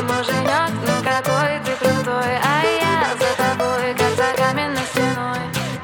муженек, ну какой ты крутой, а я за тобой, как за каменной стеной.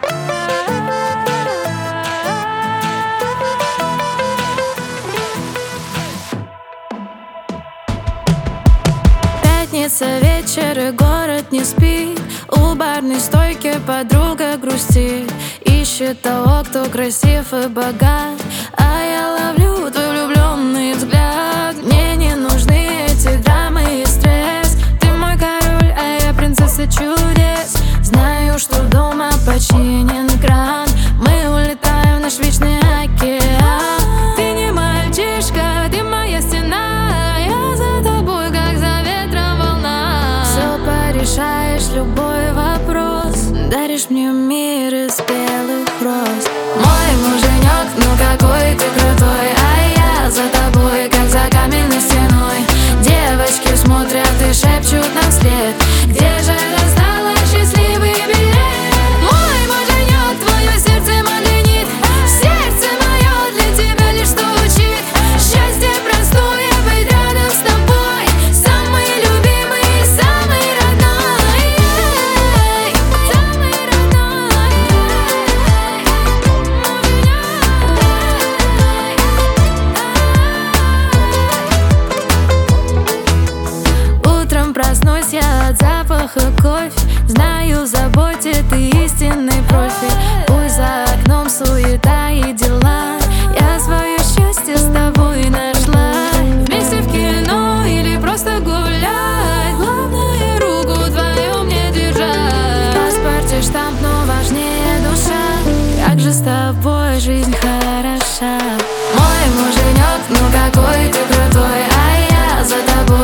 Пятница, вечер и город не спит. У барной стойки подруга грустит, ищет того, кто красив и богат. А я ловлю твой влюбленный взгляд. Мне не нужны эти драмы и стресс. Ты мой король, а я принцесса чудес. Знаю, что дома починен кран. Мы улетаем в наш вечный океан. Ты не мальчишка, ты моя стена. Я за тобой, как за ветром волна. Все порешаешь, любой вопрос. Даришь мне мир из белых роз. Мой муженек, ну какой ты крутой, а я за тобой, как за каменной стеной. Девочки смотрят и шепчут нам вслед: где же достала счастливый билет? Мой муженек, твое сердце магнит. Сердце мое для тебя лишь стучит. Счастье простое быть рядом с тобой. Самый любимый, самый родной. Самый родной. Утром проснусь я от запаха кофе. Знаю, в заботе ты истинный профи. Пусть за окном суета и дела, я свое счастье с тобой нашла. Вместе в кино или просто гулять, главное руку твою мне держать. В паспорте штамп, но важнее душа. Как же с тобой жизнь хороша. Мой муженек, ну какой ты крутой, а я за тобой,